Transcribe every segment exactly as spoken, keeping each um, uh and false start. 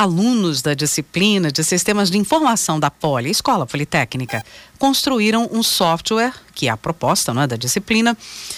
Alunos da disciplina de Sistemas de Informação da Poli, Escola Politécnica, construíram um software, que é a proposta, não é, da disciplina,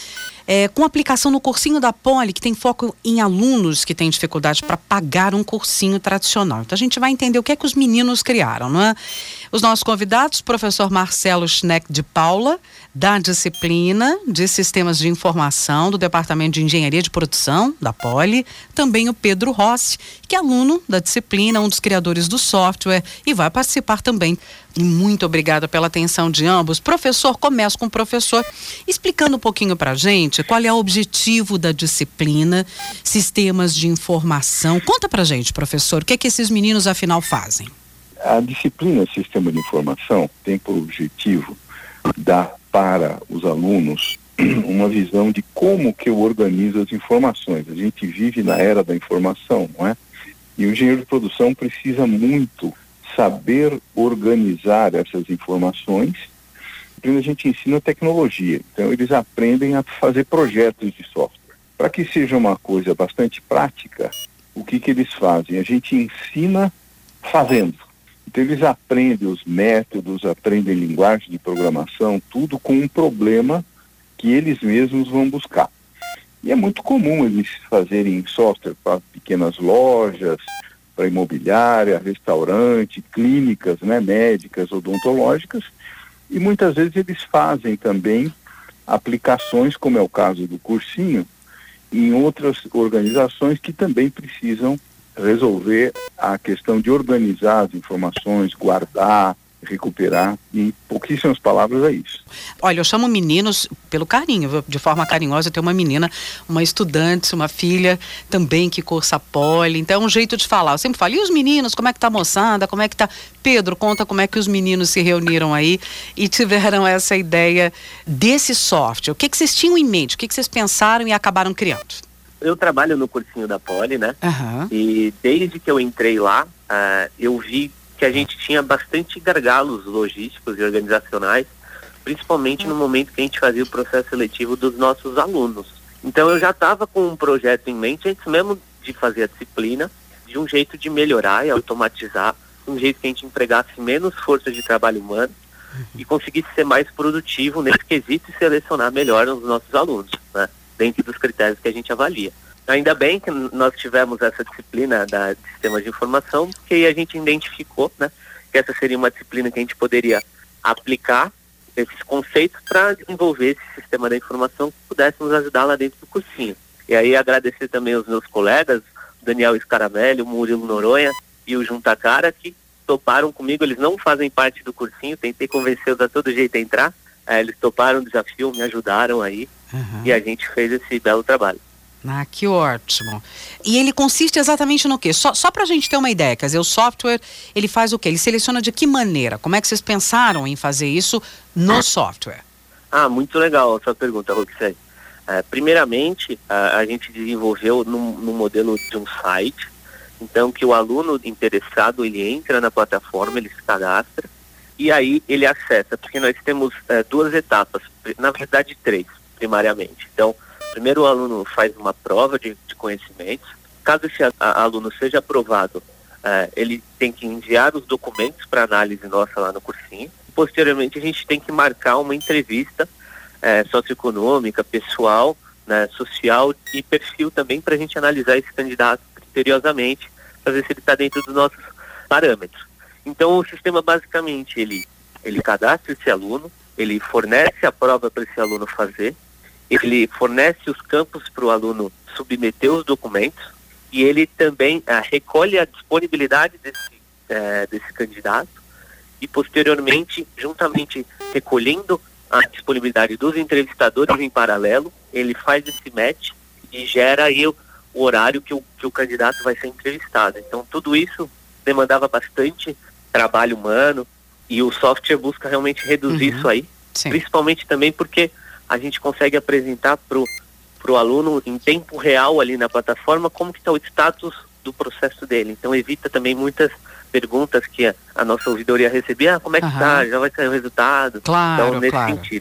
É, com aplicação no cursinho da Poli, que tem foco em alunos que têm dificuldade para pagar um cursinho tradicional. Então a gente vai entender o que é que os meninos criaram, não é? Os nossos convidados, professor Marcelo Schneck de Paula, da disciplina de Sistemas de Informação do Departamento de Engenharia de Produção da Poli, também o Pedro Rossi, que é aluno da disciplina, um dos criadores do software e vai participar também. E muito obrigada pela atenção de ambos. Professor, começo com o professor explicando um pouquinho para a gente qual é o objetivo da disciplina Sistemas de Informação. Conta para a gente, professor, o que é que esses meninos afinal fazem? A disciplina Sistema de Informação tem por objetivo dar para os alunos uma visão de como que eu organizo as informações. A gente vive na era da informação, não é? E o engenheiro de produção precisa muito saber organizar essas informações. Primeiro a gente ensina tecnologia, então eles aprendem a fazer projetos de software. Para que seja uma coisa bastante prática, o que que eles fazem? A gente ensina fazendo. Então eles aprendem os métodos, aprendem linguagem de programação, tudo com um problema que eles mesmos vão buscar. E é muito comum eles fazerem software para pequenas lojas, para imobiliária, restaurante, clínicas, né, médicas, odontológicas, e muitas vezes eles fazem também aplicações, como é o caso do cursinho, em outras organizações que também precisam resolver a questão de organizar as informações, guardar, recuperar, e em pouquíssimas palavras é isso. Olha, eu chamo meninos pelo carinho, de forma carinhosa. Eu tenho uma menina, uma estudante, uma filha também que cursa Poli, então é um jeito de falar. Eu sempre falo, e os meninos, como é que tá a moçada, como é que tá? Pedro, conta como é que os meninos se reuniram aí e tiveram essa ideia desse software. O que que vocês tinham em mente, o que que vocês pensaram e acabaram criando? Eu trabalho no cursinho da Poli, né? Uhum. E desde que eu entrei lá, uh, eu vi que a gente tinha bastante gargalos logísticos e organizacionais, principalmente no momento que a gente fazia o processo seletivo dos nossos alunos. Então eu já estava com um projeto em mente, antes mesmo de fazer a disciplina, de um jeito de melhorar e automatizar, um jeito que a gente empregasse menos força de trabalho humano e conseguisse ser mais produtivo nesse quesito e selecionar melhor os nossos alunos, né, dentro dos critérios que a gente avalia. Ainda bem que nós tivemos essa disciplina da Sistemas de Informação, porque aí a gente identificou, né, que essa seria uma disciplina que a gente poderia aplicar esses conceitos para desenvolver esse sistema da informação que pudéssemos ajudar lá dentro do cursinho. E aí agradecer também aos meus colegas, o Daniel Scaramelli, o Murilo Noronha e o Juntacara, que toparam comigo. Eles não fazem parte do cursinho, tentei convencê-los a todo jeito a entrar, é, eles toparam o desafio, me ajudaram aí, uhum. E a gente fez esse belo trabalho. Ah, que ótimo. E ele consiste exatamente no quê? Só, só para a gente ter uma ideia, quer dizer, o software, ele faz o quê? Ele seleciona de que maneira? Como é que vocês pensaram em fazer isso no software? Ah, muito legal a sua pergunta, Roxane. É, primeiramente, a, a gente desenvolveu no, no modelo de um site, então que o aluno interessado, ele entra na plataforma, ele se cadastra, e aí ele acessa, porque nós temos é, duas etapas, na verdade três, primariamente. Então, primeiro o aluno faz uma prova de, de conhecimentos. Caso esse a, a, aluno seja aprovado, uh, ele tem que enviar os documentos para análise nossa lá no cursinho. Posteriormente a gente tem que marcar uma entrevista uh, socioeconômica, pessoal, né, social e perfil também para a gente analisar esse candidato criteriosamente, para ver se ele está dentro dos nossos parâmetros. Então o sistema basicamente ele, ele cadastra esse aluno, ele fornece a prova para esse aluno fazer, ele fornece os campos para o aluno submeter os documentos e ele também ah, recolhe a disponibilidade desse, eh, desse candidato e posteriormente, juntamente recolhendo a disponibilidade dos entrevistadores em paralelo, ele faz esse match e gera aí o, o horário que o, que o candidato vai ser entrevistado. Então tudo isso demandava bastante trabalho humano e o software busca realmente reduzir uhum. isso aí, Sim. principalmente também porque a gente consegue apresentar para o aluno em tempo real ali na plataforma como que está o status do processo dele. Então evita também muitas perguntas que a, a nossa ouvidoria recebia, ah, como é que está, uhum. já vai sair o resultado. Claro, então nesse claro. sentido.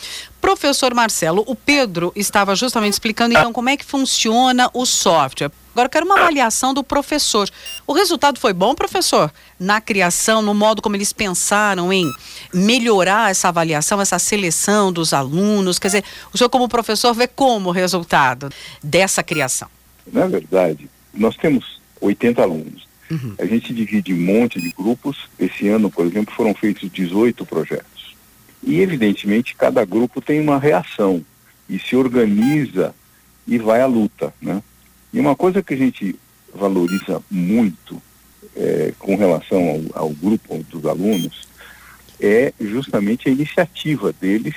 Professor Marcelo, o Pedro estava justamente explicando então como é que funciona o software. Agora eu quero uma avaliação do professor. O resultado foi bom, professor? Na criação, no modo como eles pensaram em melhorar essa avaliação, essa seleção dos alunos? Quer dizer, o senhor como professor vê como o resultado dessa criação? Na verdade, nós temos oitenta alunos. Uhum. A gente divide um monte de grupos. Esse ano, por exemplo, foram feitos dezoito projetos. E, evidentemente, cada grupo tem uma reação e se organiza e vai à luta, né? E uma coisa que a gente valoriza muito é, com relação ao, ao grupo dos alunos é justamente a iniciativa deles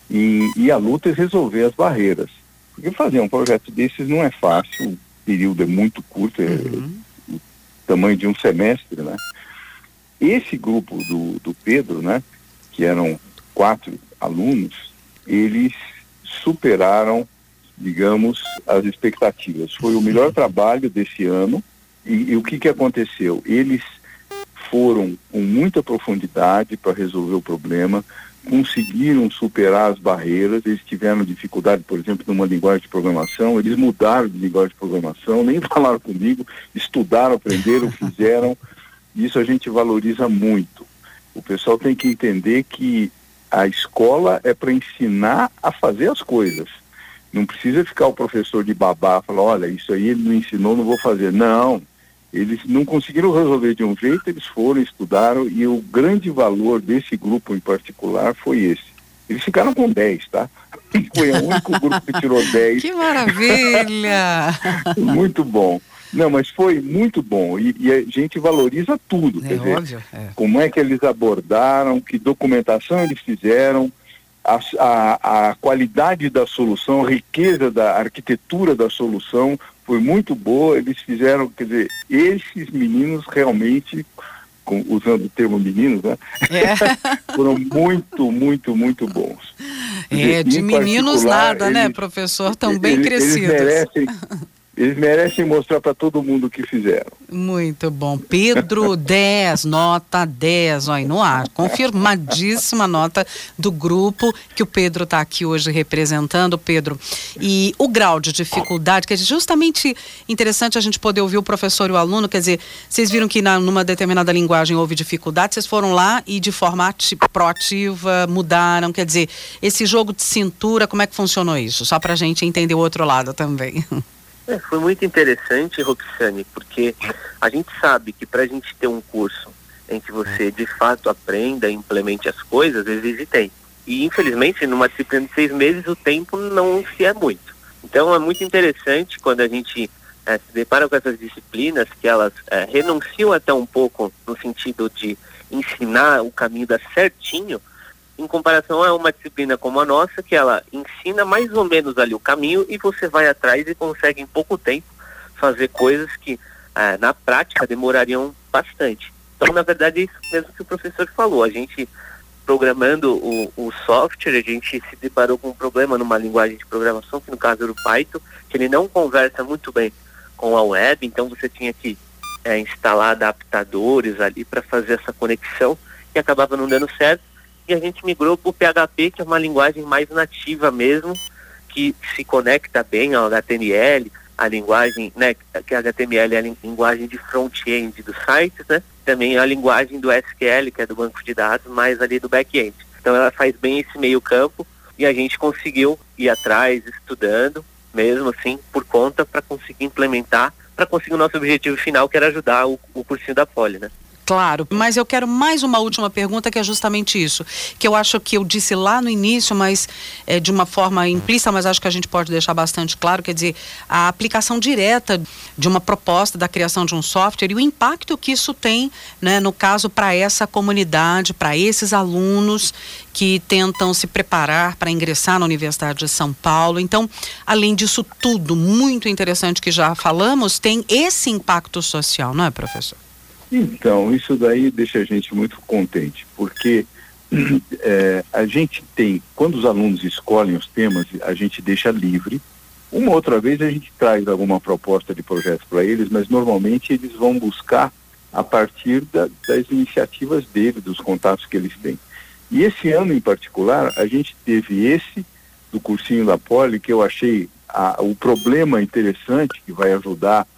em ir à luta e resolver as barreiras. Porque fazer um projeto desses não é fácil, o período é muito curto, é Uhum. o tamanho de um semestre, né? Esse grupo do, do Pedro, né, que eram quatro alunos, eles superaram, digamos, as expectativas. Foi o melhor trabalho desse ano e, e o que que aconteceu? Eles foram com muita profundidade para resolver o problema, conseguiram superar as barreiras. Eles tiveram dificuldade, por exemplo, numa linguagem de programação, eles mudaram de linguagem de programação, nem falaram comigo, estudaram, aprenderam, fizeram. Isso a gente valoriza muito. O pessoal tem que entender que a escola é para ensinar a fazer as coisas. Não precisa ficar o professor de babá, falar, olha, isso aí ele não ensinou, não vou fazer. Não, eles não conseguiram resolver de um jeito, eles foram, estudaram, e o grande valor desse grupo em particular foi esse. Eles ficaram com dez, tá? Foi o único grupo que tirou dez. Que maravilha! Muito bom. Não, mas foi muito bom, e, e a gente valoriza tudo. É quer dizer, óbvio. É. como é que eles abordaram, que documentação eles fizeram, A, a, a qualidade da solução, a riqueza da arquitetura da solução foi muito boa. Eles fizeram, quer dizer, esses meninos realmente, com, usando o termo meninos, né? É. Foram muito, muito, muito bons. É, de meninos nada, eles, né, professor? Tão bem eles, crescidos. Eles merecem, eles merecem mostrar para todo mundo o que fizeram. Muito bom. Pedro, dez, nota dez, ó, no ar. Confirmadíssima nota do grupo que o Pedro está aqui hoje representando, Pedro. E o grau de dificuldade, que é justamente interessante a gente poder ouvir o professor e o aluno, quer dizer, vocês viram que na, numa determinada linguagem houve dificuldade, vocês foram lá e de forma ati- proativa mudaram, quer dizer, esse jogo de cintura, como é que funcionou isso? Só para a gente entender o outro lado também. É, foi muito interessante, Roxane, porque a gente sabe que para a gente ter um curso em que você de fato aprenda e implemente as coisas, exige tempo. E infelizmente, numa disciplina de seis meses, o tempo não se é muito. Então é muito interessante quando a gente é, se depara com essas disciplinas, que elas é, renunciam até um pouco no sentido de ensinar o caminho da certinho, em comparação a uma disciplina como a nossa, que ela ensina mais ou menos ali o caminho e você vai atrás e consegue em pouco tempo fazer coisas que ah, na prática demorariam bastante. Então, na verdade, é isso mesmo que o professor falou. A gente, programando o, o software, a gente se deparou com um problema numa linguagem de programação, que no caso era o Python, que ele não conversa muito bem com a web, então você tinha que é, instalar adaptadores ali para fazer essa conexão, e acabava não dando certo. E a gente migrou para o P H P, que é uma linguagem mais nativa mesmo, que se conecta bem ao H T M L, a linguagem, né, que a H T M L é a linguagem de front-end dos sites, né, também é a linguagem do S Q L, que é do banco de dados, mais ali do back-end. Então ela faz bem esse meio campo e a gente conseguiu ir atrás, estudando, mesmo assim, por conta, para conseguir implementar, para conseguir o nosso objetivo final, que era ajudar o, o cursinho da Poli, né. Claro, mas eu quero mais uma última pergunta, que é justamente isso, que eu acho que eu disse lá no início, mas é, de uma forma implícita, mas acho que a gente pode deixar bastante claro, quer dizer, a aplicação direta de uma proposta da criação de um software e o impacto que isso tem, né, no caso, para essa comunidade, para esses alunos que tentam se preparar para ingressar na Universidade de São Paulo. Então, além disso tudo, muito interessante que já falamos, tem esse impacto social, não é, professor? Então, isso daí deixa a gente muito contente, porque é, a gente tem, quando os alunos escolhem os temas, a gente deixa livre. Uma outra vez a gente traz alguma proposta de projeto para eles, mas normalmente eles vão buscar a partir da, das iniciativas deles, dos contatos que eles têm. E esse ano em particular, a gente teve esse do cursinho da Poli, que eu achei a, o problema interessante, que vai ajudar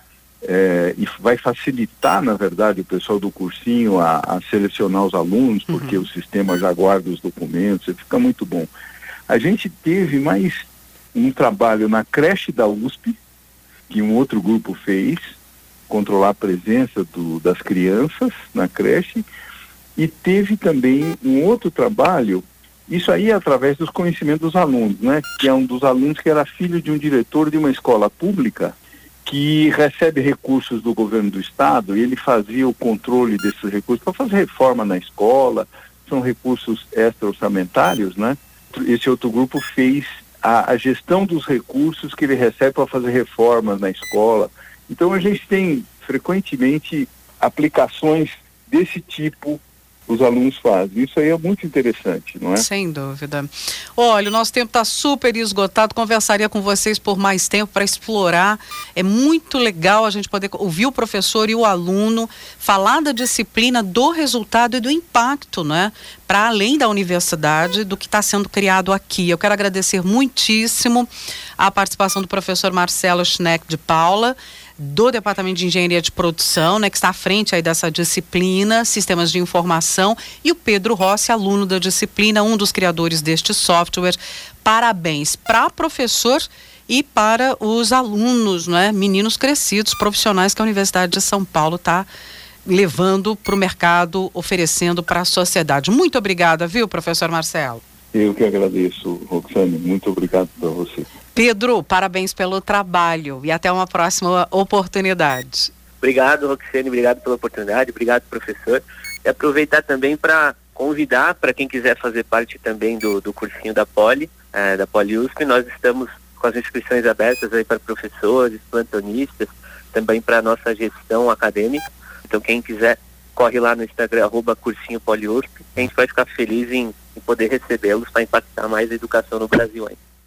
é, e vai facilitar, na verdade, o pessoal do cursinho a, a selecionar os alunos, porque uhum. o sistema já guarda os documentos, fica muito bom. A gente teve mais um trabalho na creche da U S P, que um outro grupo fez, controlar a presença do, das crianças na creche, e teve também um outro trabalho, isso aí é através dos conhecimentos dos alunos, né? Que é um dos alunos que era filho de um diretor de uma escola pública que recebe recursos do governo do estado, e ele fazia o controle desses recursos para fazer reforma na escola, são recursos extra-orçamentários, né? Esse outro grupo fez a, a gestão dos recursos que ele recebe para fazer reformas na escola. Então a gente tem frequentemente aplicações desse tipo os alunos fazem. Isso aí é muito interessante, não é? Sem dúvida. Olha, o nosso tempo está super esgotado, conversaria com vocês por mais tempo para explorar. É muito legal a gente poder ouvir o professor e o aluno falar da disciplina, do resultado e do impacto, né? Para além da universidade, do que está sendo criado aqui. Eu quero agradecer muitíssimo a participação do professor Marcelo Schneck de Paula, do Departamento de Engenharia de Produção, né, que está à frente aí dessa disciplina, Sistemas de Informação, e o Pedro Rossi, aluno da disciplina, um dos criadores deste software. Parabéns para o professor e para os alunos, né, meninos crescidos, profissionais que a Universidade de São Paulo está levando para o mercado, oferecendo para a sociedade. Muito obrigada, viu, professor Marcelo? Eu que agradeço, Roxane. Muito obrigado para você. Pedro, parabéns pelo trabalho e até uma próxima oportunidade. Obrigado, Roxane, obrigado pela oportunidade, obrigado, professor. E aproveitar também para convidar para quem quiser fazer parte também do, do cursinho da Poli, é, da Poli U S P. Nós estamos com as inscrições abertas aí para professores, plantonistas, também para a nossa gestão acadêmica. Então quem quiser, corre lá no Instagram, arroba cursinho Poli U S P. A gente vai ficar feliz em, em poder recebê-los para impactar mais a educação no Brasil ainda.